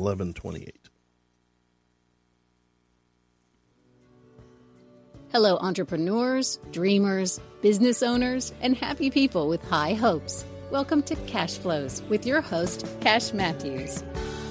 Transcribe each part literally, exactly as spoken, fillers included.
eleven twenty-eight. Hello, entrepreneurs, dreamers, business owners, and happy people with high hopes. Welcome to Cash Flows with your host, Cash Matthews.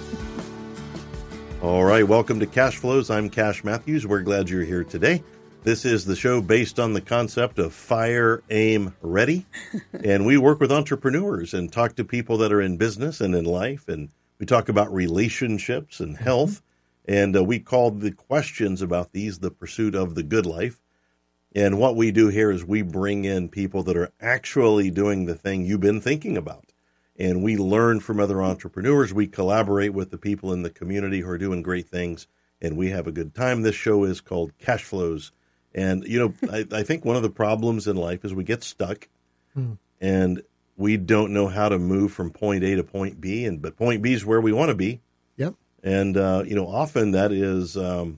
All right, welcome to Cash Flows. I'm Cash Matthews. We're glad you're here today. This is the show based on the concept of fire, aim, ready. And we work with entrepreneurs and talk to people that are in business and in life. And we talk about relationships and health. And uh, we call the questions about these the pursuit of the good life. And what we do here is we bring in people that are actually doing the thing you've been thinking about. And we learn from other entrepreneurs. We collaborate with the people in the community who are doing great things. And we have a good time. This show is called Cash Flows. And, you know, I, I think one of the problems in life is we get stuck hmm. and we don't know how to move from point A to point B. And but point B is where we want to be. Yep. And, uh, you know, often that is, um,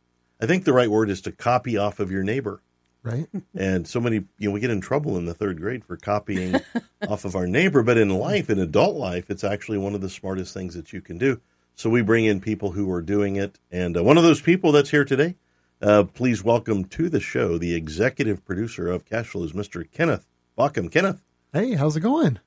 I think the right word is to copy off of your neighbor. Right. And so many, you know, we get in trouble in the third grade for copying off of our neighbor. But in life, in adult life, it's actually one of the smartest things that you can do. So we bring in people who are doing it. And uh, one of those people that's here today, uh, please welcome to the show the executive producer of Cash Flows, Mister Kenneth Baucom. Kenneth. Hey, how's it going?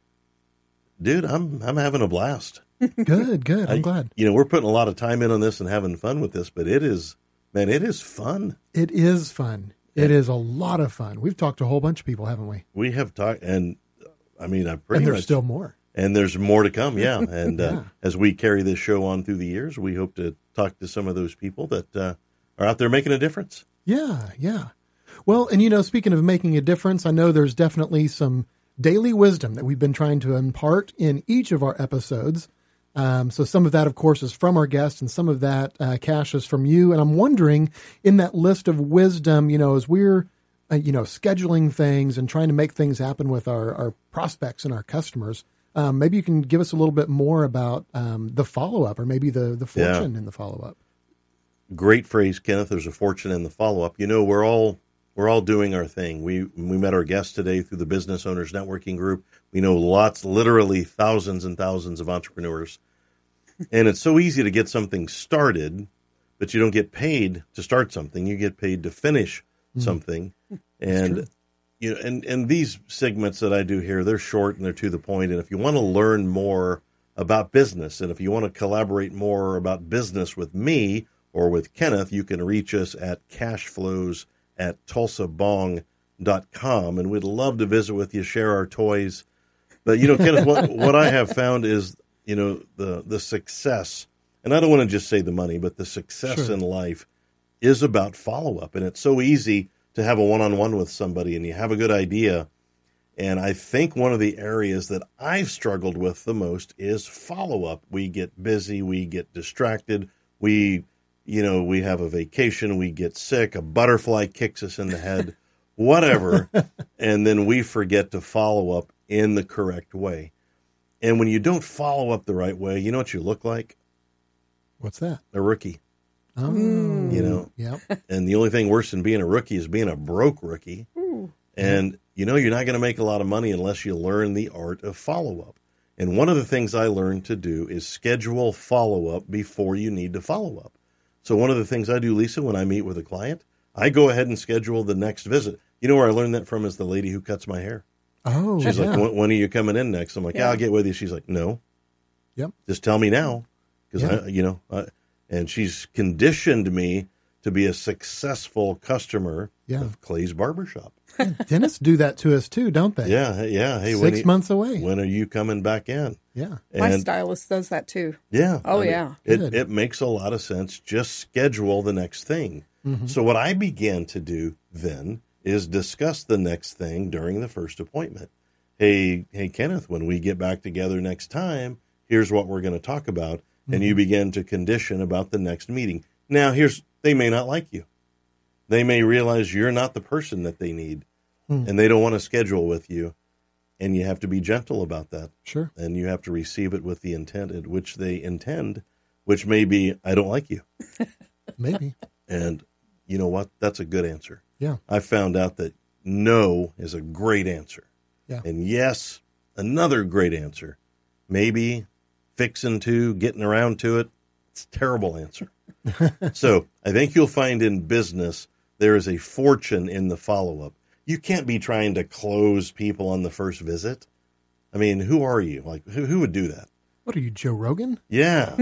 Dude, I'm I'm having a blast. Good, good. I'm I, glad. You know, we're putting a lot of time in on this and having fun with this, but it is, man, it is fun. It is fun. It is a lot of fun. We've talked to a whole bunch of people, haven't we? We have talked, and I mean, I pretty and there's much, still more. And there's more to come, yeah. And yeah. Uh, as we carry this show on through the years, we hope to talk to some of those people that uh, are out there making a difference. Yeah, yeah. Well, and you know, speaking of making a difference, I know there's definitely some daily wisdom that we've been trying to impart in each of our episodes. Um, so some of that, of course, is from our guest, and some of that, uh, Cash, is from you. And I'm wondering, in that list of wisdom, you know, as we're, uh, you know, scheduling things and trying to make things happen with our, our prospects and our customers, um, maybe you can give us a little bit more about um, the follow-up, or maybe the, the fortune yeah. in the follow-up. Great phrase, Kenneth. There's a fortune in the follow-up. You know, we're all we're all doing our thing. We we met our guest today through the Business Owners Networking Group. We know lots, literally thousands and thousands of entrepreneurs. And it's so easy to get something started, but you don't get paid to start something. You get paid to finish mm. something. And you know, and, and these segments that I do here, they're short and they're to the point. And if you want to learn more about business, and if you want to collaborate more about business with me or with Kenneth, you can reach us at cashflows at tulsa bong dot com. And we'd love to visit with you, share our toys. But, you know, Kenneth, what, what I have found is, you know, the, the success, and I don't want to just say the money, but the success sure. in life is about follow-up. And it's so easy to have a one-on-one with somebody and you have a good idea. And I think one of the areas that I've struggled with the most is follow-up. We get busy, we get distracted, we, you know, we have a vacation, we get sick, a butterfly kicks us in the head, whatever, and then we forget to follow up in the correct way. And when you don't follow up the right way, you know what you look like? What's that? A rookie. Oh, you know? Yep. And the only thing worse than being a rookie is being a broke rookie. Ooh. And, you know, you're not going to make a lot of money unless you learn the art of follow-up. And one of the things I learned to do is schedule follow-up before you need to follow up. So one of the things I do, Lisa, when I meet with a client, I go ahead and schedule the next visit. You know where I learned that from is the lady who cuts my hair. Oh, She's yeah. like, when, when are you coming in next? I'm like, yeah. yeah, I'll get with you. She's like, no. Yep. Just tell me now. Because, yeah. I, you know, I, and she's conditioned me to be a successful customer yeah. of Clay's Barbershop. Dentists do that to us too, don't they? Yeah, yeah. Hey, Six when you, months away. When are you coming back in? Yeah. And my stylist does that too. Yeah. Oh, I mean, yeah. It, it makes a lot of sense. Just schedule the next thing. Mm-hmm. So what I began to do then is discuss the next thing during the first appointment. Hey, hey, Kenneth, when we get back together next time, here's what we're going to talk about. Mm-hmm. And you begin to condition about the next meeting. Now, here's, they may not like you. They may realize you're not the person that they need. Mm. And they don't want to schedule with you. And you have to be gentle about that. Sure. And you have to receive it with the intent at which they intend, which may be, I don't like you. Maybe. And you know what? That's a good answer. Yeah. I found out that no is a great answer. Yeah. And yes, another great answer. Maybe, fixing to, getting around to it. It's a terrible answer. So I think you'll find in business there is a fortune in the follow-up. You can't be trying to close people on the first visit. I mean, who are you? Like, who, who would do that? What are you, Joe Rogan? Yeah.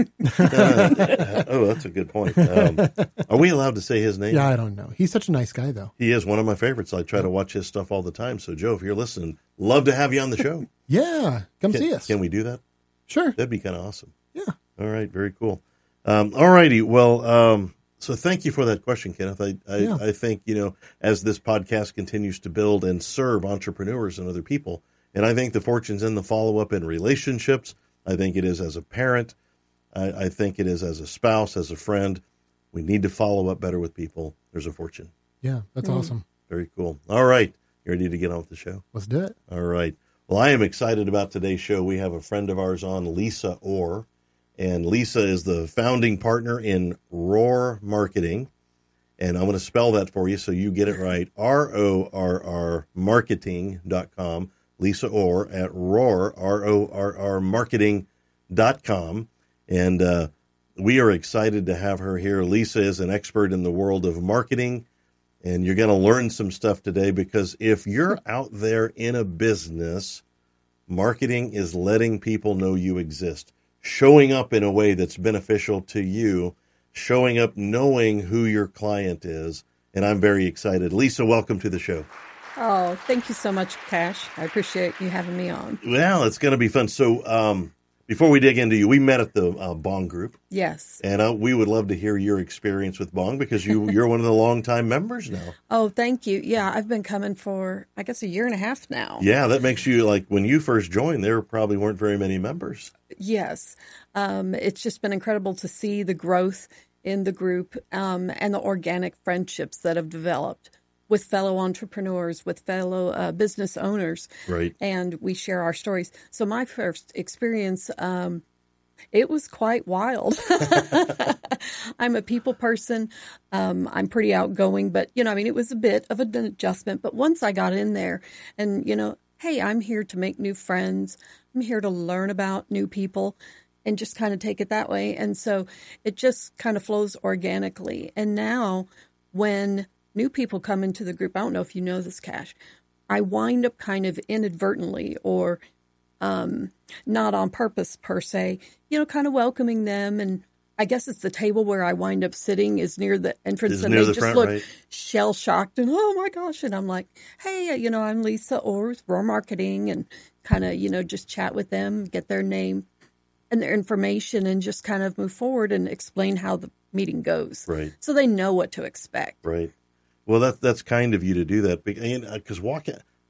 Uh, oh, that's a good point. Um, are we allowed to say his name? Yeah, I don't know. He's such a nice guy, though. He is one of my favorites. I try to watch his stuff all the time. So, Joe, if you're listening, love to have you on the show. Yeah, come can, see us. Can we do that? Sure. That'd be kind of awesome. Yeah. All right. Very cool. Um, all righty. Well, um, so thank you for that question, Kenneth. I, I, Yeah. I think, you know, as this podcast continues to build and serve entrepreneurs and other people, and I think the fortune's in the follow-up in relationships. I think it is as a parent. I, I think it is as a spouse, as a friend. We need to follow up better with people. There's a fortune. Yeah, that's awesome. Very cool. All right. You ready to get on with the show? Let's do it. All right. Well, I am excited about today's show. We have a friend of ours on, Lisa Orr. And Lisa is the founding partner in Roar Marketing. And I'm going to spell that for you so you get it right. R O R R marketing dot com. Lisa Orr at Roar, R O R R marketing dot com. And uh, we are excited to have her here. Lisa is an expert in the world of marketing. And you're going to learn some stuff today because if you're out there in a business, marketing is letting people know you exist, showing up in a way that's beneficial to you, showing up knowing who your client is. And I'm very excited. Lisa, welcome to the show. Oh, thank you so much, Cash. I appreciate you having me on. Well, it's going to be fun. So um, before we dig into you, we met at the uh, Bong Group. Yes. And uh, we would love to hear your experience with Bong because you, you're one of the longtime members now. Oh, thank you. Yeah, I've been coming for, I guess, a year and a half now. Yeah, that makes you, like, when you first joined, there probably weren't very many members. Yes. Um, it's just been incredible to see the growth in the group um, and the organic friendships that have developed with fellow entrepreneurs, with fellow uh, business owners. Right. And we share our stories. So my first experience, um, it was quite wild. I'm a people person. Um, I'm pretty outgoing, but, you know, I mean, it was a bit of an adjustment. But once I got in there and, you know, hey, I'm here to make new friends. I'm here to learn about new people and just kind of take it that way. And so it just kind of flows organically. And now when new people come into the group, I don't know if you know this, Cash, I wind up kind of inadvertently or um, not on purpose per se, you know, kind of welcoming them. And I guess it's the table where I wind up sitting is near the entrance Is and near they the just front, look right? shell shocked and, oh my gosh. And I'm like, hey, you know, I'm Lisa Orr with Roar Marketing, and kind of, you know, just chat with them, get their name and their information and just kind of move forward and explain how the meeting goes. Right. So they know what to expect. Right. Well, that, that's kind of you to do that because walk,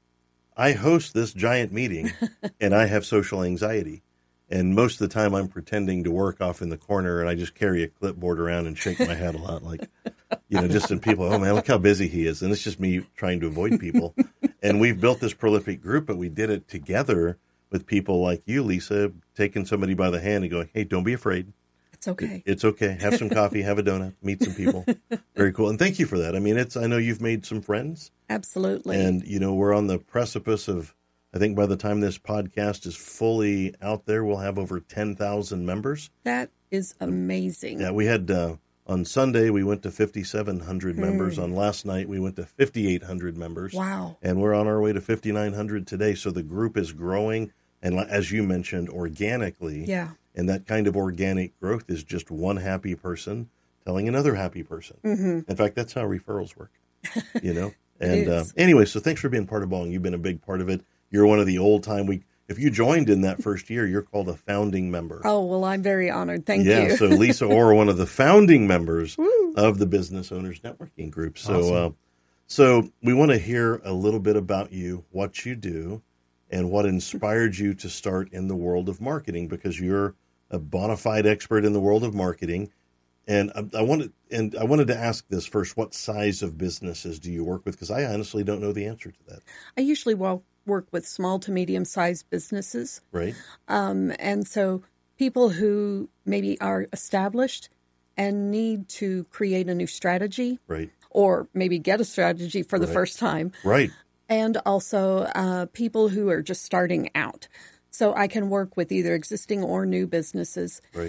I host this giant meeting and I have social anxiety. And most of the time I'm pretending to work off in the corner and I just carry a clipboard around and shake my head a lot. Like, you know, just in people, oh man, look how busy he is. And it's just me trying to avoid people. And we've built this prolific group, but we did it together with people like you, Lisa, taking somebody by the hand and going, hey, don't be afraid. It's okay. It's okay. Have some coffee, have a donut, meet some people. Very cool. And thank you for that. I mean, it's, I know you've made some friends. Absolutely. And, you know, we're on the precipice of, I think by the time this podcast is fully out there, we'll have over ten thousand members. That is amazing. Yeah, we had, uh, on Sunday, we went to fifty-seven hundred Hmm. members. On last night, we went to fifty-eight hundred members. Wow. And we're on our way to fifty-nine hundred today. So the group is growing. And as you mentioned, organically. Yeah. And that kind of organic growth is just one happy person telling another happy person. Mm-hmm. In fact, that's how referrals work, you know? And uh, anyway, so thanks for being part of Bong. You've been a big part of it. You're one of the old time. We, if you joined in that first year, you're called a founding member. Oh, well, I'm very honored. Thank yeah, you. Yeah, so Lisa Orr, one of the founding members of the Business Owners Networking Group. So, Awesome. uh, so we want to hear a little bit about you, what you do, and what inspired you to start in the world of marketing, because you're a bona fide expert in the world of marketing. And I, I wanted, and I wanted to ask this first: what size of businesses do you work with? Because I honestly don't know the answer to that. I usually well, work with small to medium-sized businesses. Right. Um, and so people who maybe are established and need to create a new strategy. Right. Or maybe get a strategy for the Right. first time. Right. And also uh, people who are just starting out. So I can work with either existing or new businesses. Right.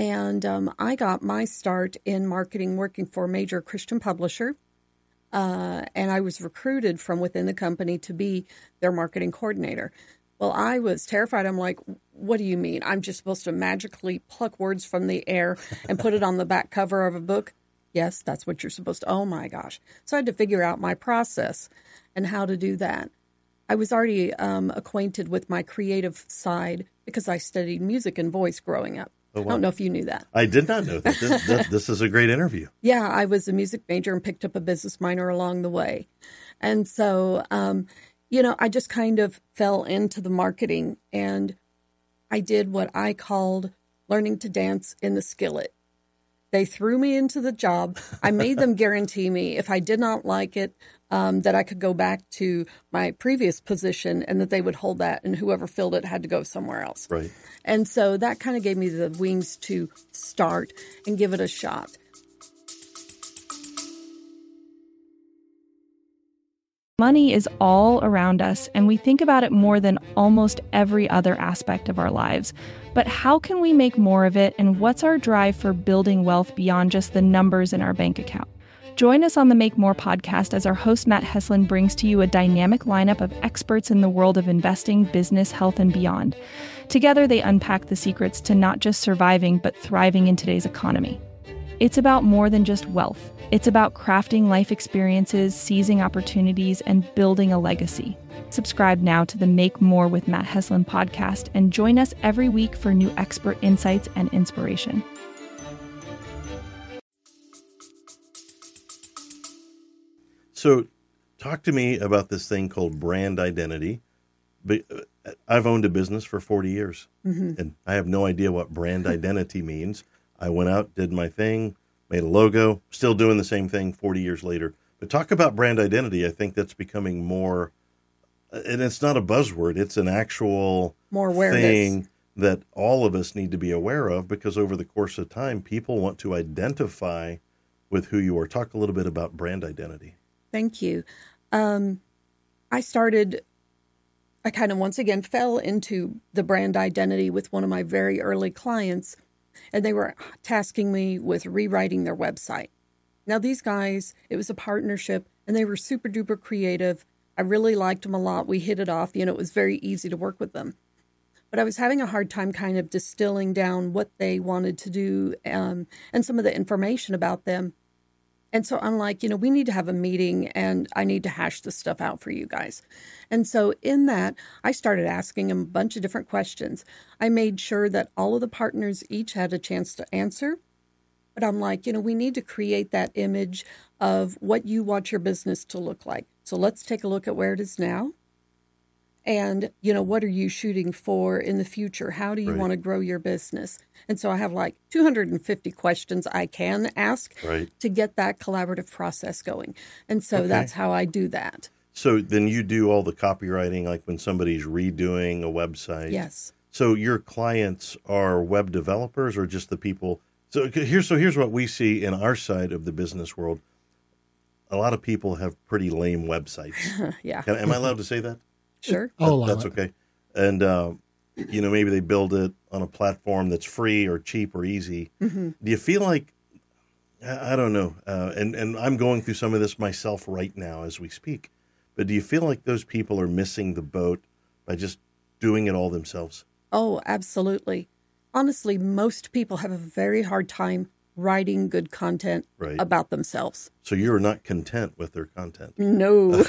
And um, I got my start in marketing working for a major Christian publisher. Uh, and I was recruited from within the company to be their marketing coordinator. Well, I was terrified. I'm like, what do you mean? I'm just supposed to magically pluck words from the air and put it on the back cover of a book? Yes, that's what you're supposed to. Oh, my gosh. So I had to figure out my process and how to do that. I was already um, acquainted with my creative side because I studied music and voice growing up. Oh, wow. I don't know if you knew that. I did not know that. This, this, this is a great interview. Yeah, I was a music major and picked up a business minor along the way. And so, um, you know, I just kind of fell into the marketing, and I did what I called learning to dance in the skillet. They threw me into the job. I made them guarantee me if I did not like it, um, that I could go back to my previous position and that they would hold that, and whoever filled it had to go somewhere else. Right. And so that kind of gave me the wings to start and give it a shot. Money is all around us, and we think about it more than almost every other aspect of our lives. But how can we make more of it, and what's our drive for building wealth beyond just the numbers in our bank account? Join us on the Make More podcast as our host Matt Heslin brings to you a dynamic lineup of experts in the world of investing, business, health, and beyond. Together, they unpack the secrets to not just surviving, but thriving in today's economy. It's about more than just wealth. It's about crafting life experiences, seizing opportunities, and building a legacy. Subscribe now to the Make More with Matt Heslin podcast and join us every week for new expert insights and inspiration. So talk to me about this thing called brand identity. I've owned a business for forty years, mm-hmm. and I have no idea what brand identity means. I went out, did my thing, made a logo, still doing the same thing forty years later. But talk about brand identity. I think that's becoming more, and it's not a buzzword. It's an actual more awareness thing that all of us need to be aware of, because over the course of time, people want to identify with who you are. Talk a little bit about brand identity. Thank you. Um, I started, I kind of once again fell into the brand identity with one of my very early clients, and they were tasking me with rewriting their website. Now, these guys, it was a partnership, and they were super duper creative. I really liked them a lot. We hit it off. You know, it was very easy to work with them. But I was having a hard time kind of distilling down what they wanted to do um, and some of the information about them. And so I'm like, you know, we need to have a meeting, and I need to hash this stuff out for you guys. And so in that, I started asking them a bunch of different questions. I made sure that all of the partners each had a chance to answer. But I'm like, you know, we need to create that image of what you want your business to look like. So let's take a look at where it is now. And, you know, what are you shooting for in the future? How do you right. want to grow your business? And so I have like two hundred fifty questions I can ask right. to get that collaborative process going. And so okay. that's how I do that. So then you do all the copywriting, like when somebody's redoing a website. Yes. So your clients are web developers, or just the people? So here's, so here's what we see in our side of the business world. A lot of people have pretty lame websites. yeah. Can, am I allowed to say that? Sure. I'll allow That's it. okay. And, uh, you know, maybe they build it on a platform that's free or cheap or easy. Mm-hmm. Do you feel like, I don't know, uh, and, and I'm going through some of this myself right now as we speak, but do you feel like those people are missing the boat by just doing it all themselves? Oh, absolutely. Honestly, most people have a very hard time writing good content right. about themselves. So you're not content with their content. No.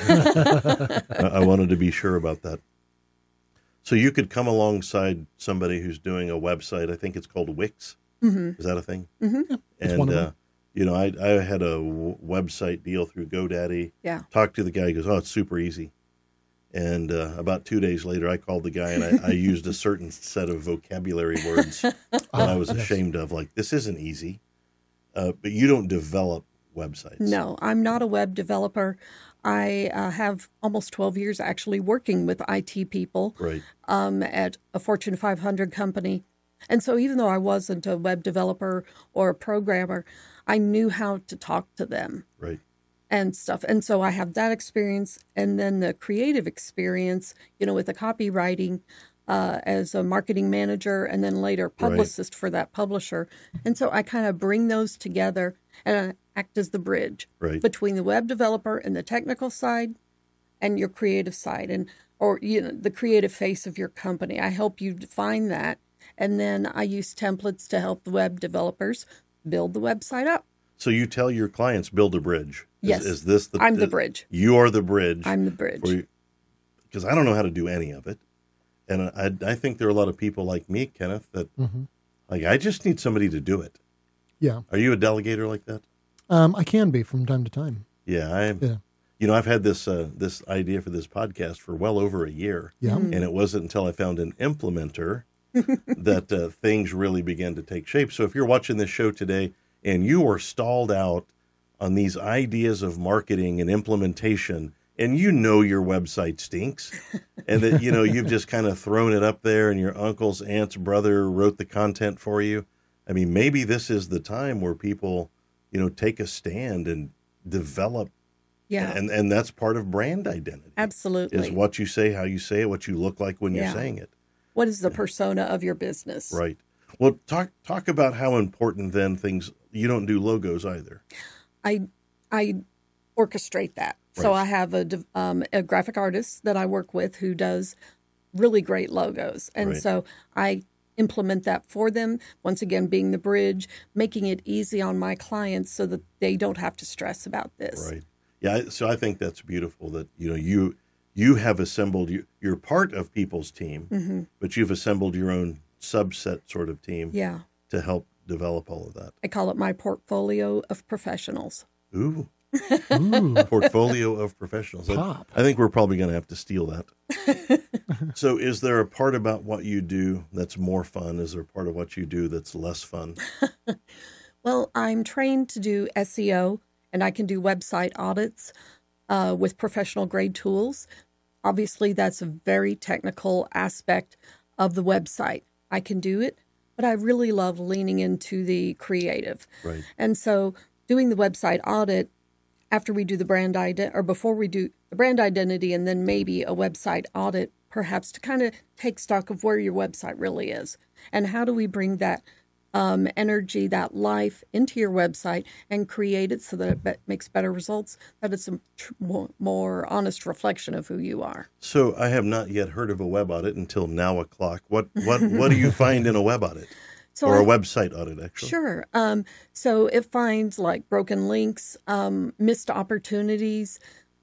I wanted to be sure about that. So you could come alongside somebody who's doing a website. I think it's called Wix. Mm-hmm. Is that a thing? Mm-hmm. It's And, one of them. uh, you know, I, I had a w- website deal through GoDaddy. Yeah. Talked to the guy. He goes, oh, it's super easy. And uh, about two days later, I called the guy, and I, I used a certain set of vocabulary words that I was yes. ashamed of. Like, this isn't easy. Uh, but you don't develop websites. No, I'm not a web developer. I uh, have almost twelve years actually working with I T people Right. um, at a Fortune five hundred company. And so even though I wasn't a web developer or a programmer, I knew how to talk to them Right. and stuff. And so I have that experience. And then the creative experience, you know, with the copywriting, uh, as a marketing manager and then later publicist right. for that publisher. And so I kind of bring those together and I act as the bridge right. between the web developer and the technical side and your creative side, and or you know the creative face of your company. I help you define that, and then I use templates to help the web developers build the website up. So you tell your clients, build a bridge. Is, yes. Is this the? I'm the bridge. You are the bridge. I'm the bridge. Because I don't know how to do any of it, and I I think there are a lot of people like me, Kenneth, that mm-hmm. like I just need somebody to do it. Yeah. Are you a delegator like that? Um, I can be from time to time. Yeah, I. Yeah. You know, I've had this uh, this idea for this podcast for well over a year. Yeah. And it wasn't until I found an implementer that uh, things really began to take shape. So if you're watching this show today and you are stalled out on these ideas of marketing and implementation, and you know your website stinks, and that, you know, you've just kind of thrown it up there and your uncle's aunt's brother wrote the content for you. I mean, maybe this is the time where people, you know, take a stand and develop. Yeah. And and that's part of brand identity. Absolutely. Is what you say, how you say it, what you look like when yeah. you're saying it. What is the persona of your business? Right. Well, talk talk about how important then things, you don't do logos either. I I orchestrate that. Right. So I have a, um, a graphic artist that I work with who does really great logos. And right. so I implement that for them, once again being the bridge, making it easy on my clients so that they don't have to stress about this. Right. Yeah, so I think that's beautiful that, you know, you you have assembled, you, you're part of people's team, mm-hmm. but you've assembled your own subset sort of team yeah. to help develop all of that. I call it my portfolio of professionals. Ooh. Ooh. Portfolio of professionals. I, I think we're probably going to have to steal that. So is there a part about what you do that's more fun? Is there a part of what you do that's less fun? Well, I'm trained to do S E O. And I can do website audits uh, with professional grade tools. Obviously, that's a very technical aspect of the website. I can do it, but I really love leaning into the creative. Right. And so doing the website audit after we do the brand identity, or before we do the brand identity and then maybe a website audit, perhaps to kind of take stock of where your website really is. And how do we bring that Um, energy, that life into your website and create it so that it be- makes better results, that it's a tr- more, more honest reflection of who you are. So I have not yet heard of a web audit until now o'clock. What what what do you find in a web audit? So or I, a website audit, actually? Sure. Um, so it finds like broken links, um, missed opportunities,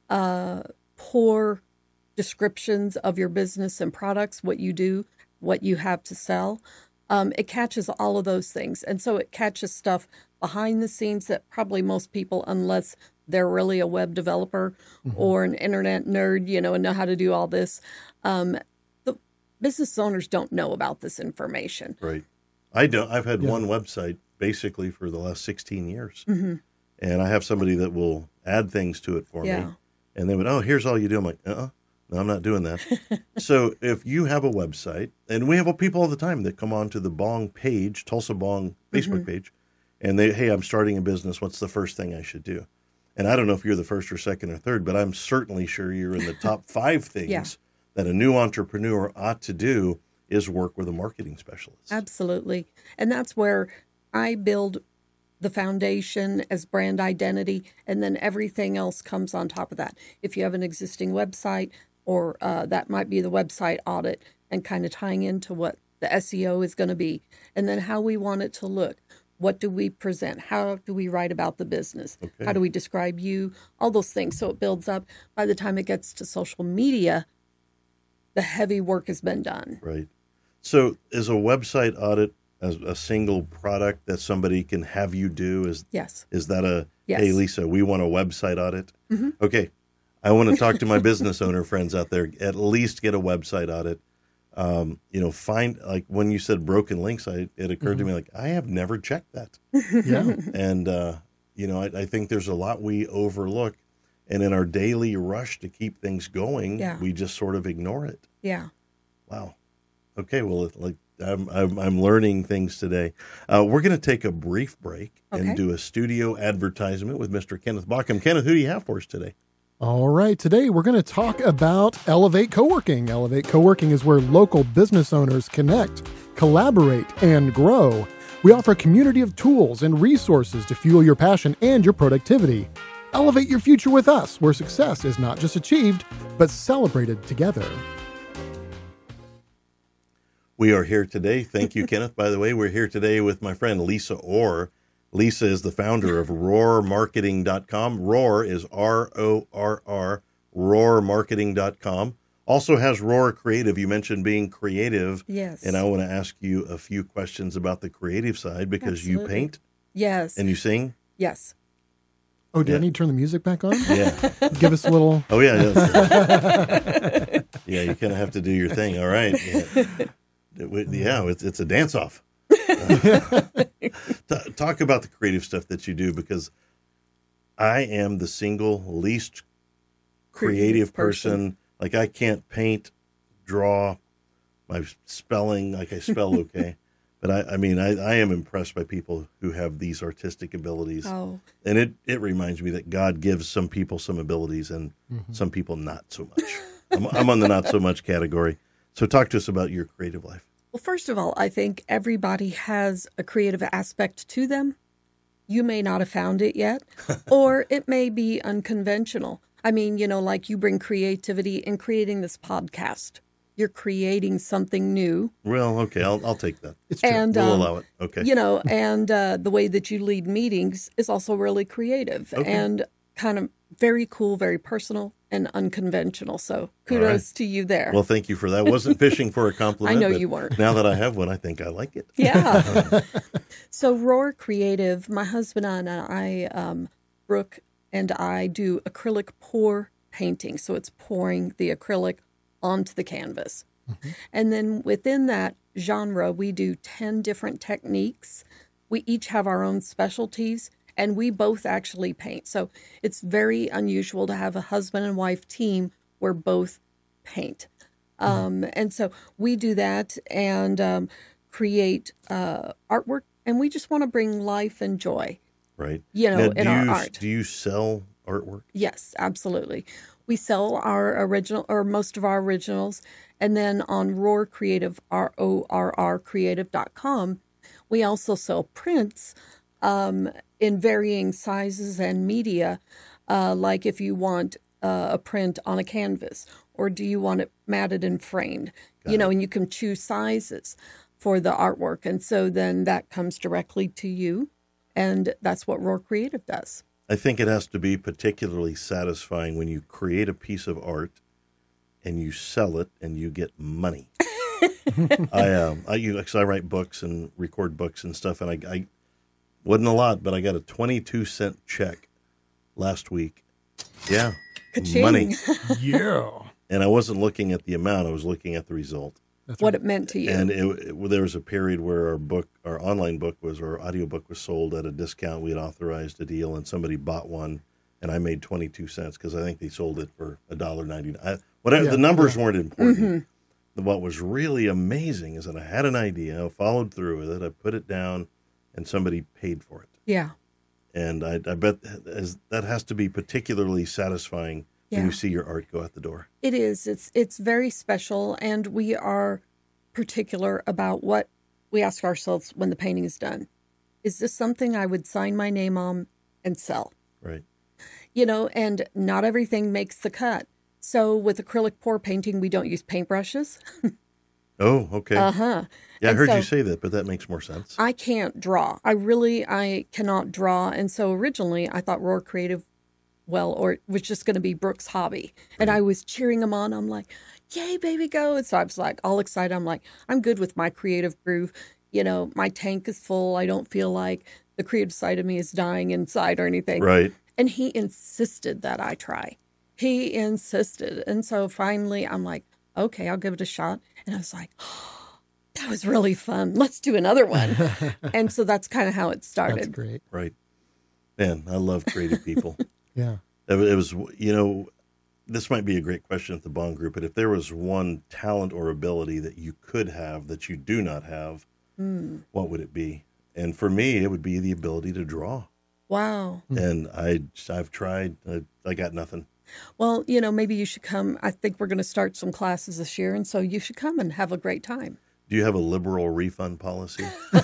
uh, poor descriptions of your business and products, what you do, what you have to sell. Um, it catches all of those things. And so it catches stuff behind the scenes that probably most people, unless they're really a web developer mm-hmm. or an internet nerd, you know, and know how to do all this, um, the business owners don't know about this information. Right. I don't. I've had yeah. one website basically for the last sixteen years. Mm-hmm. And I have somebody that will add things to it for yeah. me. And they would, oh, here's all you do. I'm like, uh-uh. No, I'm not doing that. So if you have a website, and we have people all the time that come on to the Bong page, Tulsa Bong Facebook mm-hmm. page, and they, hey, I'm starting a business. What's the first thing I should do? And I don't know if you're the first or second or third, but I'm certainly sure you're in the top five things yeah. that a new entrepreneur ought to do is work with a marketing specialist. Absolutely. And that's where I build the foundation as brand identity, and then everything else comes on top of that. If you have an existing website, or uh, that might be the website audit and kind of tying into what the S E O is going to be. And then how we want it to look. What do we present? How do we write about the business? Okay. How do we describe you? All those things. So it builds up. By the time it gets to social media, the heavy work has been done. Right. So is a website audit as a single product that somebody can have you do? Is, yes. Is that a, yes. hey, Lisa, we want a website audit? Mm-hmm. Okay. I want to talk to my business owner friends out there, at least get a website audit. Um, you know, find, like when you said broken links, I, it occurred mm-hmm. to me, like, I have never checked that. Yeah. And, uh, you know, I, I think there's a lot we overlook. And in our daily rush to keep things going, yeah. we just sort of ignore it. Yeah. Wow. Okay. Well, like I'm, I'm, I'm learning things today. Uh, we're going to take a brief break okay. and do a studio advertisement with Mister Kenneth Baucom. Kenneth, who do you have for us today? All right, today we're going to talk about Elevate Coworking. Elevate Coworking is where local business owners connect, collaborate, and grow. We offer a community of tools and resources to fuel your passion and your productivity. Elevate your future with us, where success is not just achieved, but celebrated together. We are here today. Thank you, Kenneth. By the way, we're here today with my friend Lisa Orr. Lisa is the founder of roar marketing dot com. Roar is R O R R, roar marketing dot com. Also has Roar Creative. You mentioned being creative. Yes. And I want to ask you a few questions about the creative side because Absolutely. you paint Yes. and you sing. Yes. Oh, do Yeah. I need to turn the music back on? Yeah. Give us a little. Oh, yeah. Yes. Yeah, you kind of have to do your thing. All right. Yeah, It- yeah it's, it's a dance-off. Uh, t- talk about the creative stuff that you do, because I am the single least creative, Creative person. person. Like, I can't paint, draw, my spelling, like I spell okay. But I, I mean, I, I am impressed by people who have these artistic abilities. Oh, And it, it reminds me that God gives some people some abilities and Mhm. some people not so much. I'm, I'm on the not so much category. So talk to us about your creative life. well, first of all, I think everybody has a creative aspect to them. You may not have found it yet, or it may be unconventional. I mean, you know, like you bring creativity in creating this podcast. You're creating something new, Well, okay, I'll I'll take that. It's true. and We'll um, allow it. Okay. you know, and uh, the way that you lead meetings is also really creative Okay. and kind of very cool, very personal and unconventional. So kudos to you there. Well, thank you for that. Wasn't fishing for a compliment. I know but you weren't. Now that I have one, I think I like it. Yeah. So Roar Creative, my husband and I, um, Brooke and I do acrylic pour painting. So it's pouring the acrylic onto the canvas. And then within that genre, we do ten different techniques. We each have our own specialties, and we both actually paint. So it's very unusual to have a husband and wife team where both paint. Um, and so we do that and um, create uh, artwork, and we just want to bring life and joy, Right. you know, Now, in do our you, art. Do you sell artwork? Yes, absolutely. We sell our original, or most of our originals, and then on Roar Creative, R O R R creative dot com, we also sell prints um, in varying sizes and media, uh, like if you want uh, a print on a canvas, or do you want it matted and framed, Got you know, it. and you can choose sizes for the artwork. And so then that comes directly to you, and that's what Roar Creative does. I think it has to be particularly satisfying when you create a piece of art and you sell it and you get money. I um I you cause I write books and record books and stuff, and I, I wasn't a lot, but I got a twenty-two cent check last week. Yeah, Ka-ching. money. Yeah. And I wasn't looking at the amount; I was looking at the result. That's What right. it meant to you. And it, it, there was a period where our book, our online book was, or audio book was sold at a discount. We had authorized a deal, and somebody bought one, and I made twenty-two cents because I think they sold it for a dollar ninety-nine. Whatever, Yeah, the numbers yeah. weren't important. What was really amazing is that I had an idea, I followed through with it, I put it down, and somebody paid for it. Yeah. And I, I bet as, that has to be particularly satisfying when Yeah. you see your art go out the door. It is. It's it's very special, and we are particular about what we ask ourselves when the painting is done. Is this something I would sign my name on and sell? Right. You know, and not everything makes the cut. So with acrylic pour painting, we don't use paintbrushes. Oh, okay. Uh-huh. yeah, I and heard so- you say that, but that makes more sense. I can't draw. I really, I cannot draw. And so originally I thought Roar Creative, well, or it was just going to be Brooke's hobby. And I was cheering him on. I'm like, yay, baby, go. And so I was like all excited. I'm like, I'm good with my creative groove. You know, my tank is full. I don't feel like the creative side of me is dying inside or anything. Right. And he insisted that I try. He insisted. And so finally I'm like, okay, I'll give it a shot. And I was like, oh, that was really fun. Let's do another one. And so that's kind of how it That's started. great. Right. Man, I love creative people. Yeah. It wa- it was, you know, this might be a great question at the Bond Group, but if there was one talent or ability that you could have that you do not have, Mm. what would it be? And for me, it would be the ability to draw. Wow. And I, I've tried. I, I got nothing. Well, you know, maybe you should come. I think we're going to start some classes this year, and so you should come and have a great time. Do you have a liberal refund policy?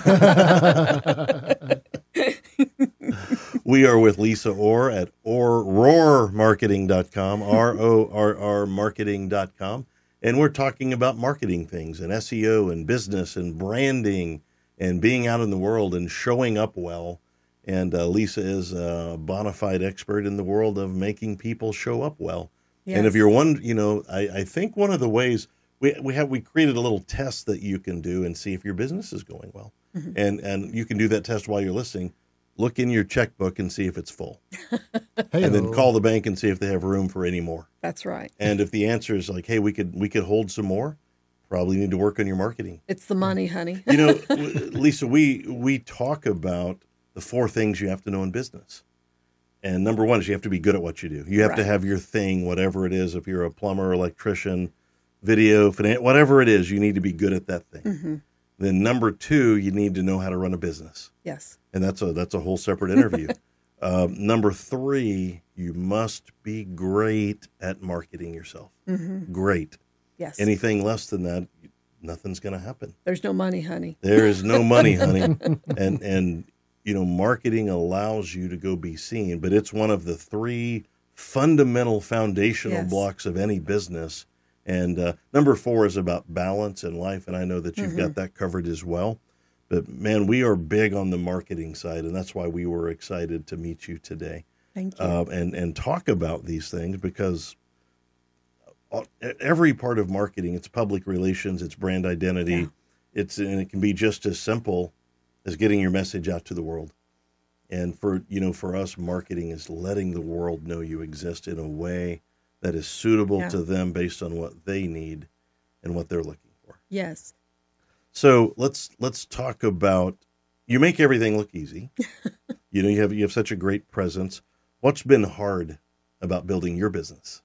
We are with Lisa Orr at Orr, roar marketing dot com, R O R R marketing dot com. And we're talking about marketing things and S E O and business and branding and being out in the world and showing up well. And uh, Lisa is a bona fide expert in the world of making people show up well. Yes. And if you're one, you know, I, I think one of the ways we we have we created a little test that you can do and see if your business is going well. Mm-hmm. And and you can do that test while you're listening. Look in your checkbook and see if it's full. And then call the bank and see if they have room for any more. That's right. And if the answer is like, hey, we could we could hold some more, probably need to work on your marketing. It's the money, honey. You know, Lisa, we we talk about the four things you have to know in business. And number one is you have to be good at what you do. You have right. to have your thing, whatever it is. If you're a plumber, electrician, video, finance, whatever it is, you need to be good at that thing. Mm-hmm. Then number two, you need to know how to run a business. Yes. And that's a that's a whole separate interview. um, number three, you must be great at marketing yourself. Mm-hmm. Great. Yes. Anything less than that, nothing's going to happen. There's no money, honey. There is no money, honey. and and you know, marketing allows you to go be seen, but it's one of the three fundamental foundational yes. blocks of any business. And uh, number four is about balance in life, and I know that you've mm-hmm. got that covered as well. But, man, we are big on the marketing side, and that's why we were excited to meet you today. Thank you. Uh, and, and talk about these things because every part of marketing, it's public relations, it's brand identity, yeah. it's and it can be just as simple as getting your message out to the world. And for, you know, for us, marketing is letting the world know you exist in a way that is suitable yeah. to them based on what they need and what they're looking for. Yes. So let's let's talk about, you make everything look easy. you know, you have you have such a great presence. What's been hard about building your business?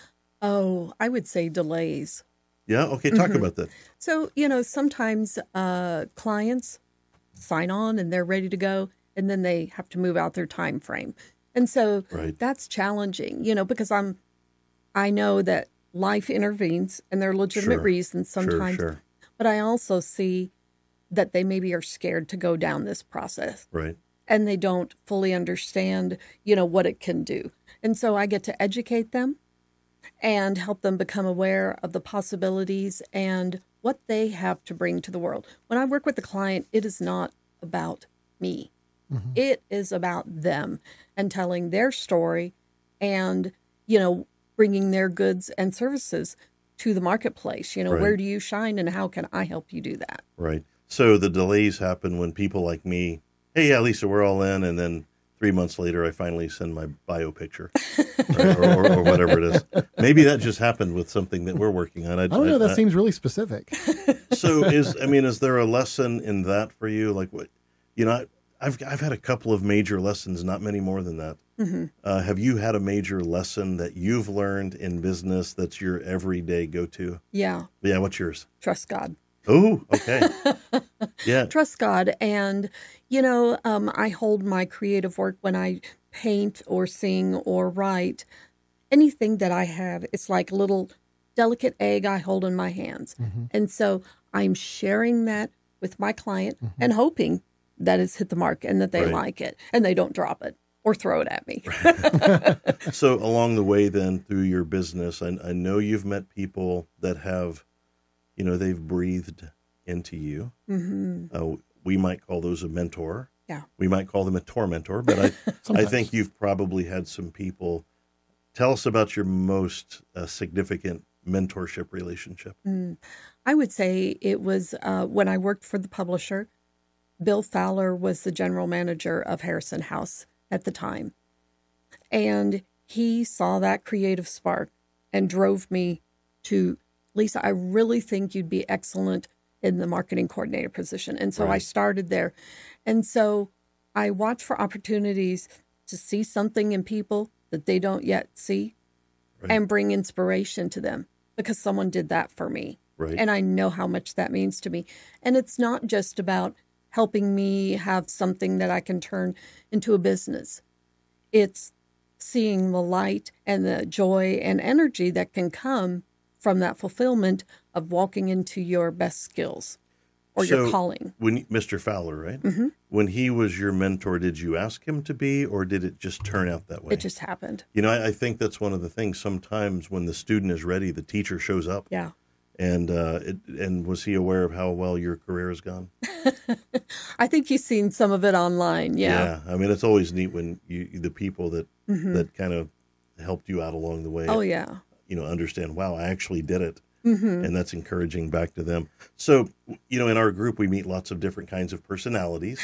Oh, I would say delays. Yeah. Okay. Talk Mm-hmm. about that. So, you know, sometimes uh, clients sign on and they're ready to go, and then they have to move out their time frame. And so right. that's challenging, you know, because I'm, I know that life intervenes and there are legitimate sure. reasons sometimes, sure, sure. but I also see that they maybe are scared to go down this process. Right. And they don't fully understand, you know, what it can do. And so I get to educate them and help them become aware of the possibilities and what they have to bring to the world. When I work with the client, it is not about me. Mm-hmm. It is about them and telling their story and, you know, bringing their goods and services to the marketplace. You know, right. where do you shine and how can I help you do that? Right. So the delays happen when people like me, hey, yeah, Lisa, we're all in. And then three months later, I finally send my bio picture right? or, or, or whatever it is. Maybe that just happened with something that we're working on. I, I don't know. I, That I, seems really specific. So is, I mean, is there a lesson in that for you? Like what, you know, I, I've, I've had a couple of major lessons, not many more than that. Mm-hmm. Uh, have you had a major lesson that you've learned in business that's your everyday go-to? Yeah. Yeah. What's yours? Trust God. Oh, okay. Yeah. Trust God. And, you know, um, I hold my creative work when I paint or sing or write. Anything that I have, it's like a little delicate egg I hold in my hands. Mm-hmm. And so I'm sharing that with my client mm-hmm. and hoping that it's hit the mark and that they right. like it and they don't drop it or throw it at me. So along the way then through your business, I, I know you've met people that have, you know, they've breathed into you. Mm-hmm. Uh, we might call those a mentor. Yeah. We might call them a tormentor, but I, I think you've probably had some people. Tell us about your most uh, significant mentorship relationship. Mm. I would say it was uh, when I worked for the publisher. Bill Fowler was the general manager of Harrison House at the time. And he saw that creative spark and drove me to, Lisa, I really think you'd be excellent in the marketing coordinator position. And so right. I started there. And so I watch for opportunities to see something in people that they don't yet see right. and bring inspiration to them because someone did that for me. Right. And I know how much that means to me. And it's not just about helping me have something that I can turn into a business. It's seeing the light and the joy and energy that can come from that fulfillment of walking into your best skills or So, your calling. When Mister Fowler, right? Mm-hmm. When he was your mentor, did you ask him to be, or did it just turn out that way? It just happened. You know, I, I think that's one of the things. Sometimes when the student is ready, the teacher shows up. Yeah. And uh, it, and was he aware of how well your career has gone? I think you've seen some of it online. Yeah. I mean, it's always neat when you the people that Mm-hmm. that kind of helped you out along the way. Oh, yeah. You know, understand. Wow, I actually did it. Mm-hmm. And that's encouraging back to them. So, you know, in our group, we meet lots of different kinds of personalities.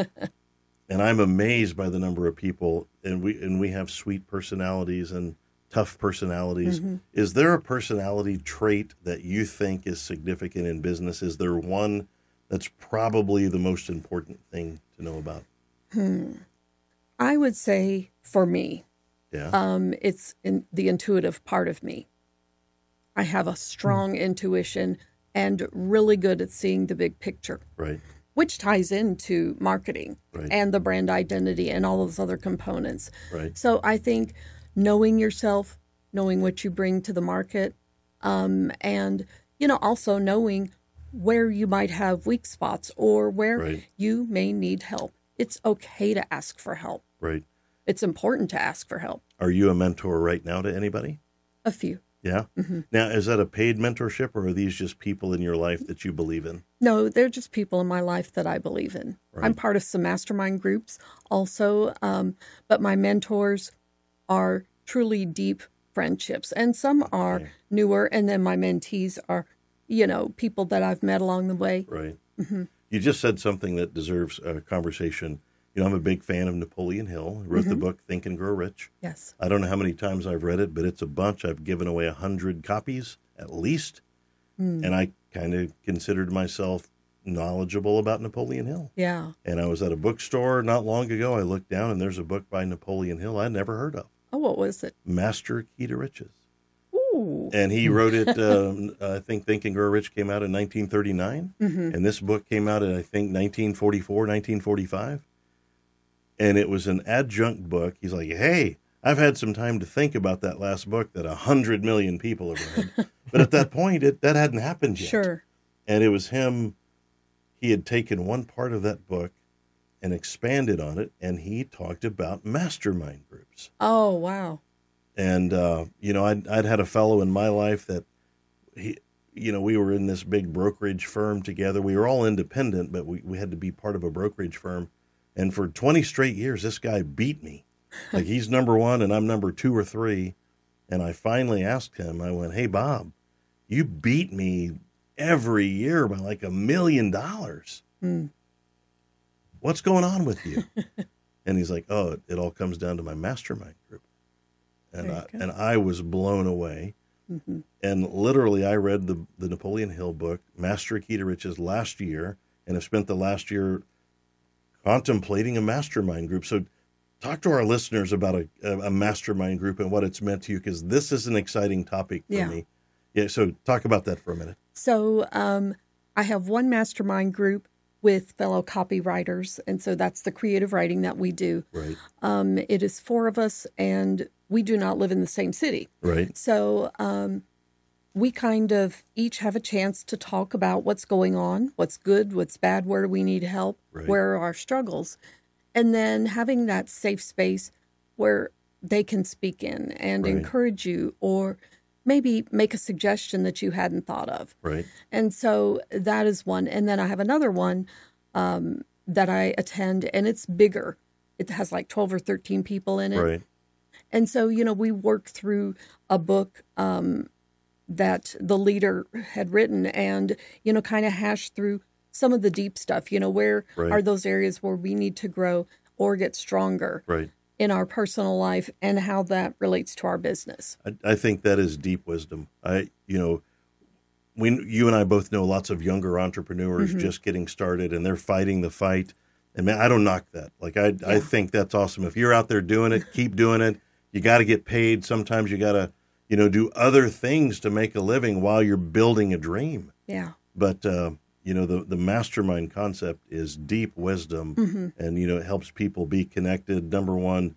And I'm amazed by the number of people, and we and we have sweet personalities and tough personalities. Mm-hmm. Is there a personality trait that you think is significant in business? Is there one that's probably the most important thing to know about? Hmm. I would say for me, Yeah. um, it's in the intuitive part of me. I have a strong intuition and really good at seeing the big picture, Right. which ties into marketing Right. and the brand identity and all those other components. Right. So I think knowing yourself, knowing what you bring to the market, um, and, you know, also knowing where you might have weak spots or where Right. you may need help. It's okay to ask for help. Right. It's important to ask for help. Are you a mentor right now to anybody? A few. Yeah. Mm-hmm. Now, is that a paid mentorship, or are these just people in your life that you believe in? No, they're just people in my life that I believe in. Right. I'm part of some mastermind groups also, um, but my mentors are truly deep friendships, and some are Okay. newer, and then my mentees are, you know, people that I've met along the way. Right. Mm-hmm. You just said something that deserves a conversation. You know, I'm a big fan of Napoleon Hill. He wrote the Mm-hmm. book Think and Grow Rich. Yes. I don't know how many times I've read it, but it's a bunch. I've given away a hundred copies at least, Mm. and I kind of considered myself knowledgeable about Napoleon Hill. Yeah. And I was at a bookstore not long ago. I looked down, and there's a book by Napoleon Hill I'd never heard of, Oh, what was it? Master Key to Riches. Ooh. And he wrote it, um, I think Think and Grow Rich came out in nineteen thirty-nine. Mm-hmm. And this book came out in, I think, nineteen forty-four, nineteen forty-five. And it was an adjunct book. He's like, hey, I've had some time to think about that last book that a hundred million people have read. But at that point, it that hadn't happened yet. Sure. And it was him. He had taken one part of that book and expanded on it, and he talked about mastermind groups. Oh, wow. And, uh, you know, I'd, I'd had a fellow in my life that, he, you know, we were in this big brokerage firm together. We were all independent, but we, we had to be part of a brokerage firm. And for twenty straight years, this guy beat me. Like, he's number one and I'm number two or three. And I finally asked him, I went, hey, Bob, you beat me every year by like a million dollars. Mm. What's going on with you? And he's like, oh, it, it all comes down to my mastermind group. And There you I, go. and I was blown away. Mm-hmm. And literally, I read the, the Napoleon Hill book, Master Key to Riches, last year, and have spent the last year contemplating a mastermind group. So talk to our listeners about a, a mastermind group and what it's meant to you, because this is an exciting topic for Yeah. me. Yeah, so talk about that for a minute. So um, I have one mastermind group with fellow copywriters, and so that's the creative writing that we do. Right, Um, it is four of us, and we do not live in the same city. right, So um, we kind of each have a chance to talk about what's going on, what's good, what's bad, where do we need help, Right. where are our struggles, and then having that safe space where they can speak in and Right. encourage you, or maybe make a suggestion that you hadn't thought of. right, And so that is one. And then I have another one um, that I attend, and it's bigger. It has like twelve or thirteen people in it. right, And so, you know, we work through a book um, that the leader had written and, you know, kind of hash through some of the deep stuff. You know, where Right. are those areas where we need to grow or get stronger right. in our personal life, and how that relates to our business. I, I think that is deep wisdom. I, you know, we, you and I both know lots of younger entrepreneurs Mm-hmm. just getting started, and they're fighting the fight. And man, I don't knock that. Like, I, I Yeah. think that's awesome. If you're out there doing it, keep doing it. You got to get paid. Sometimes you got to, you know, do other things to make a living while you're building a dream. Yeah. But, uh, you know, the, the mastermind concept is deep wisdom, Mm-hmm. and, you know, it helps people be connected. Number one,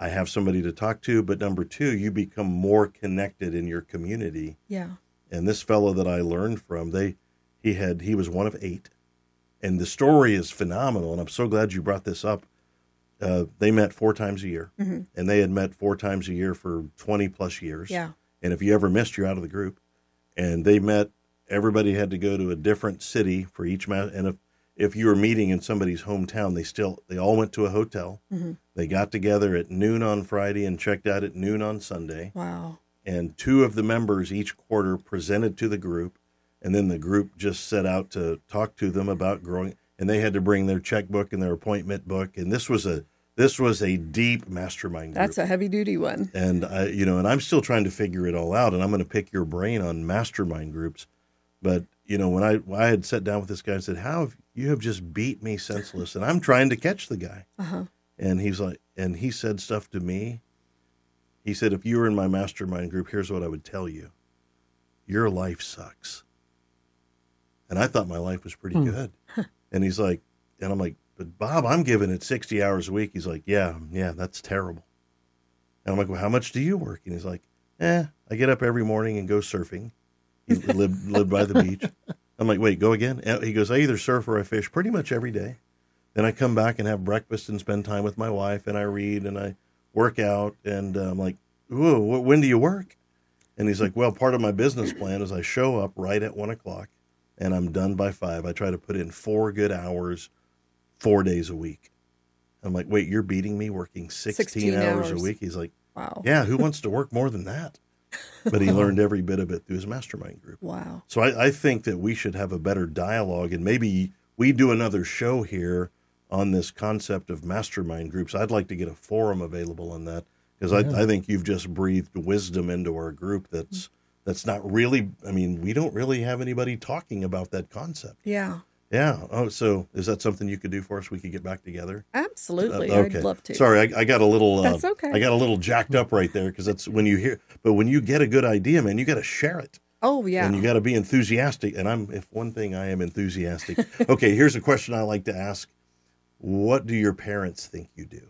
I have somebody to talk to, but number two, you become more connected in your community. Yeah. And this fellow that I learned from, they, he had, he was one of eight, and the story is phenomenal. And I'm so glad you brought this up. Uh, they met four times a year, mm-hmm. and they had met four times a year for twenty plus years. Yeah. And if you ever missed, you're out of the group. And they met, everybody had to go to a different city for each match. And if, if you were meeting in somebody's hometown, they still, they all went to a hotel. Mm-hmm. They got together at noon on Friday and checked out at noon on Sunday. Wow. And two of the members each quarter presented to the group. And then the group just set out to talk to them about growing. And they had to bring their checkbook and their appointment book. And this was a, this was a deep mastermind group. That's a heavy duty one. And I, you know, and I'm still trying to figure it all out. And I'm going to pick your brain on mastermind groups. But, you know, when I, when I had sat down with this guy and said, how have you have just beat me senseless, and I'm trying to catch the guy. Uh-huh. And he's like, and he said stuff to me. He said, if you were in my mastermind group, here's what I would tell you. Your life sucks. And I thought my life was pretty hmm. good. And he's like, and I'm like, but Bob, I'm giving it sixty hours a week. He's like, yeah, yeah, that's terrible. And I'm like, well, how much do you work? And he's like, eh, I get up every morning and go surfing. He lived, lived by the beach. I'm like, wait, go again? He goes, I either surf or I fish pretty much every day. Then I come back and have breakfast and spend time with my wife, and I read and I work out. And uh, I'm like, whoa, when do you work? And he's like, well, part of my business plan is I show up right at one o'clock and I'm done by five. I try to put in four good hours, four days a week. I'm like, wait, you're beating me working sixteen, sixteen hours, hours a week? He's like, wow. Yeah, who wants to work more than that? But he learned every bit of it through his mastermind group. Wow. So I, I think that we should have a better dialogue, and maybe we do another show here on this concept of mastermind groups. I'd like to get a forum available on that, because yeah. I, I think you've just breathed wisdom into our group that's that's not really, I mean, we don't really have anybody talking about that concept. Yeah. Yeah. Oh, so is that something you could do for us? We could get back together? Absolutely. Uh, okay. I'd love to. Sorry, I, I got a little. Uh, that's okay. I got a little jacked up right there, because that's when you hear. But when you get a good idea, man, you got to share it. Oh yeah. And you got to be enthusiastic. And I'm, if one thing, I am enthusiastic. Okay, here's a question I like to ask: what do your parents think you do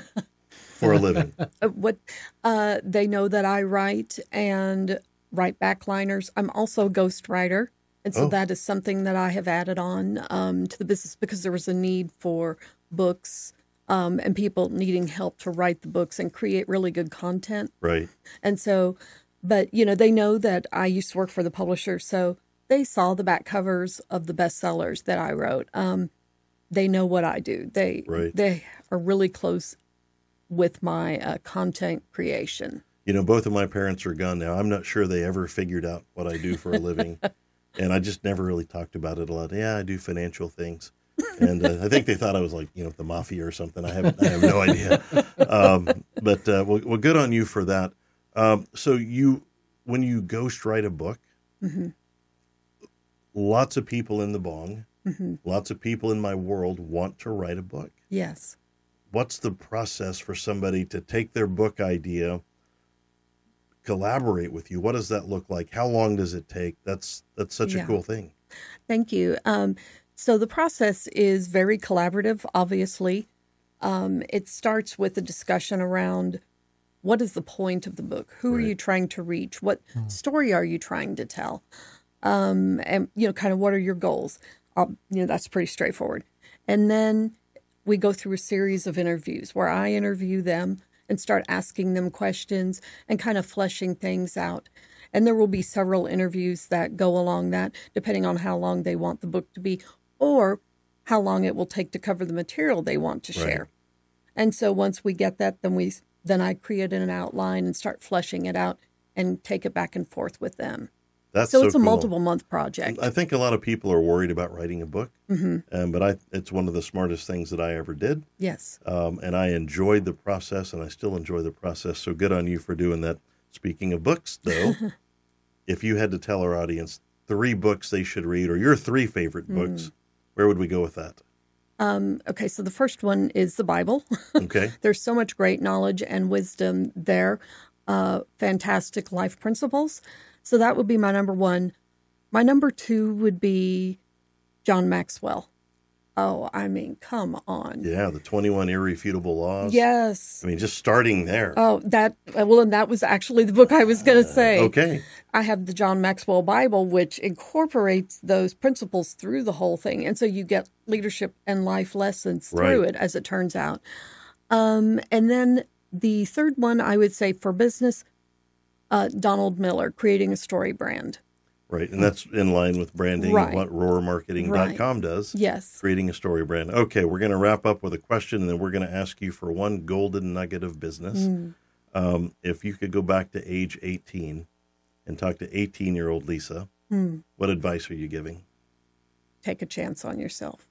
for a living? Uh, what uh, they know that I write and write backliners. I'm also a ghostwriter. And so oh. that is something that I have added on um, to the business, because there was a need for books um, and people needing help to write the books and create really good content. Right. And so, but, you know, they know that I used to work for the publisher, so they saw the back covers of the bestsellers that I wrote. Um, they know what I do. They, right. they are really close with my uh, content creation. You know, both of my parents are gone now. I'm not sure they ever figured out what I do for a living. And I just never really talked about it a lot. Yeah, I do financial things. And uh, I think they thought I was like, you know, the mafia or something. I have I have no idea. Um, but, uh, well, well, good on you for that. Um, so you, when you ghostwrite a book, mm-hmm. lots of people in the Bong, mm-hmm. lots of people in my world want to write a book. Yes. What's the process for somebody to take their book idea, collaborate with you? What does that look like? How long does it take? That's that's such yeah. a cool thing. Thank you. Um, so the process is very collaborative, obviously. Um, it starts with a discussion around what is the point of the book? Who right. are you trying to reach? What hmm. story are you trying to tell? Um, and, you know, kind of what are your goals? Uh, you know, that's pretty straightforward. And then we go through a series of interviews where I interview them and start asking them questions and kind of fleshing things out. And there will be several interviews that go along that, depending on how long they want the book to be or how long it will take to cover the material they want to share. Right. And so once we get that, then we then I create an outline and start fleshing it out and take it back and forth with them. That's so, so it's a cool. multiple month project. I think a lot of people are worried about writing a book, mm-hmm. um, but I, it's one of the smartest things that I ever did. Yes. Um, and I enjoyed the process, and I still enjoy the process. So good on you for doing that. Speaking of books, though, if you had to tell our audience three books they should read, or your three favorite books, mm. where would we go with that? Um, okay, so the first one is the Bible. Okay. There's so much great knowledge and wisdom there. Uh, fantastic life principles. So that would be my number one. My number two would be John Maxwell. Oh, I mean, come on. Yeah, the twenty-one Irrefutable Laws. Yes. I mean, just starting there. Oh, that, well, and that was actually the book I was going to say. Uh, okay. I have the John Maxwell Bible, which incorporates those principles through the whole thing. And so you get leadership and life lessons through Right. it, as it turns out. Um, and then the third one, I would say for business, uh, Donald Miller, Creating a Story Brand. Right, and that's in line with branding, Right. what roar marketing dot com does. Yes. Creating a story brand. Okay, we're going to wrap up with a question, and then we're going to ask you for one golden nugget of business. Mm. Um, if you could go back to age eighteen and talk to eighteen-year-old Lisa, Mm. what advice are you giving? Take a chance on yourself.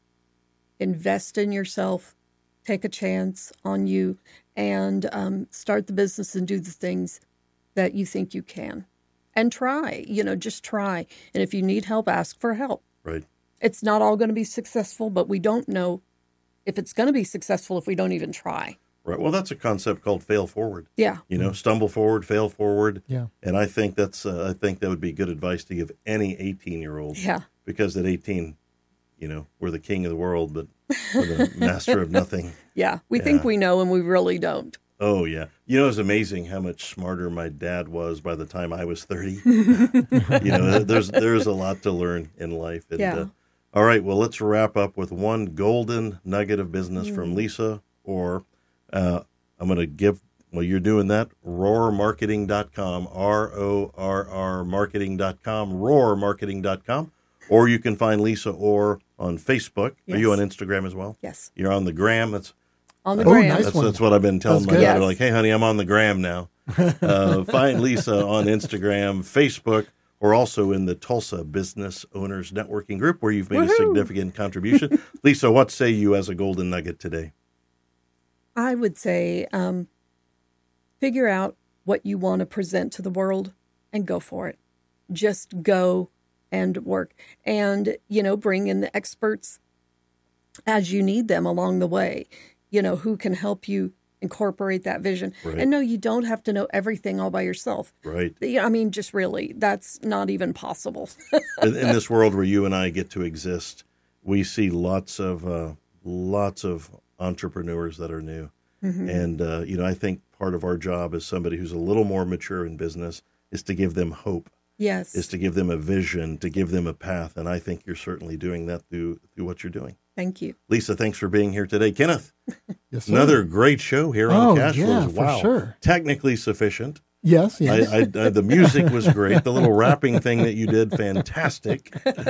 Invest in yourself. Take a chance on you, and um, start the business and do the things that you think you can. And try, you know, just try. And if you need help, ask for help. Right. It's not all going to be successful, but we don't know if it's going to be successful if we don't even try. Right. Well, that's a concept called fail forward. Yeah. You know, stumble forward, fail forward. Yeah. And I think that's uh, I think that would be good advice to give any eighteen-year-old. Yeah. Because at eighteen, you know, we're the king of the world, but we're the master of nothing. Yeah. We Yeah. think we know, and we really don't. Oh, yeah. You know, it's amazing how much smarter my dad was by the time I was thirty. You know, there's there's a lot to learn in life. And, Yeah. uh, all right, well, let's wrap up with one golden nugget of business from Lisa, or uh, I'm going to give, well, you're doing that, roar marketing dot com, R O R R marketing dot com, roar marketing dot com, or you can find Lisa Orr on Facebook. Are you on Yes. Instagram as well? Yes. You're on the gram. That's On the Oh, gram. nice that's, one. that's what I've been telling That's my good. daughter. Yes. Like, hey, honey, I'm on the gram now. Uh, find Lisa on Instagram, Facebook, or also in the Tulsa Business Owners Networking Group, where you've made a Woohoo! significant contribution. Lisa, what say you as a golden nugget today? I would say um, figure out what you want to present to the world and go for it. Just go and work. And, you know, bring in the experts as you need them along the way, you know, who can help you incorporate that vision. Right. And no, you don't have to know everything all by yourself. Right. Yeah, I mean, just really, that's not even possible. in, in this world where you and I get to exist, we see lots of uh, lots of entrepreneurs that are new. Mm-hmm. And, uh, you know, I think part of our job as somebody who's a little more mature in business is to give them hope, Yes. is to give them a vision, to give them a path. And I think you're certainly doing that through through what you're doing. Thank you. Lisa, thanks for being here today. Kenneth, Yes, sir. another great show here on Oh, Cash yeah, Flows. for Wow. sure. Technically sufficient. Yes, yes. I, I, I, the music was great. The little rapping thing that you did, fantastic.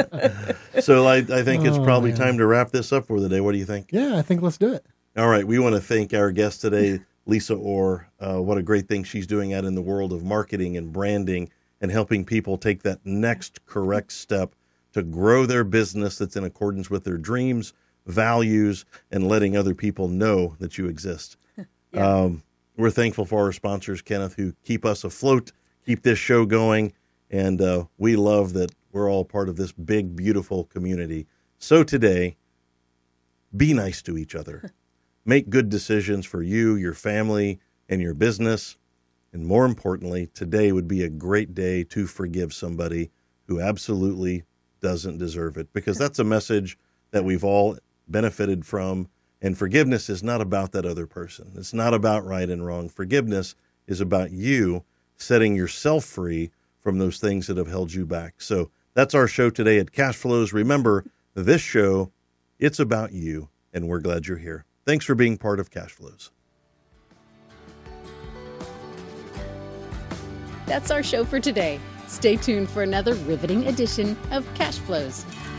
So I, I think it's Oh, probably man. time to wrap this up for the day. What do you think? yeah, I think let's do it. All right. We want to thank our guest today, Lisa Orr. Uh, what a great thing she's doing out in the world of marketing and branding and helping people take that next correct step to grow their business that's in accordance with their dreams, values, and letting other people know that you exist. Yeah. Um, we're thankful for our sponsors, Kenneth, who keep us afloat, keep this show going, and uh, we love that we're all part of this big, beautiful community. So today, be nice to each other. Make good decisions for you, your family, and your business. And more importantly, today would be a great day to forgive somebody who absolutely doesn't deserve it, because that's a message that we've all benefited from. And forgiveness is not about that other person. It's not about right and wrong. Forgiveness is about you setting yourself free from those things that have held you back. So that's our show today at Cash Flows. Remember, this show, it's about you, and we're glad you're here. Thanks for being part of Cash Flows. That's our show for today. Stay tuned for another riveting edition of Cash Flows.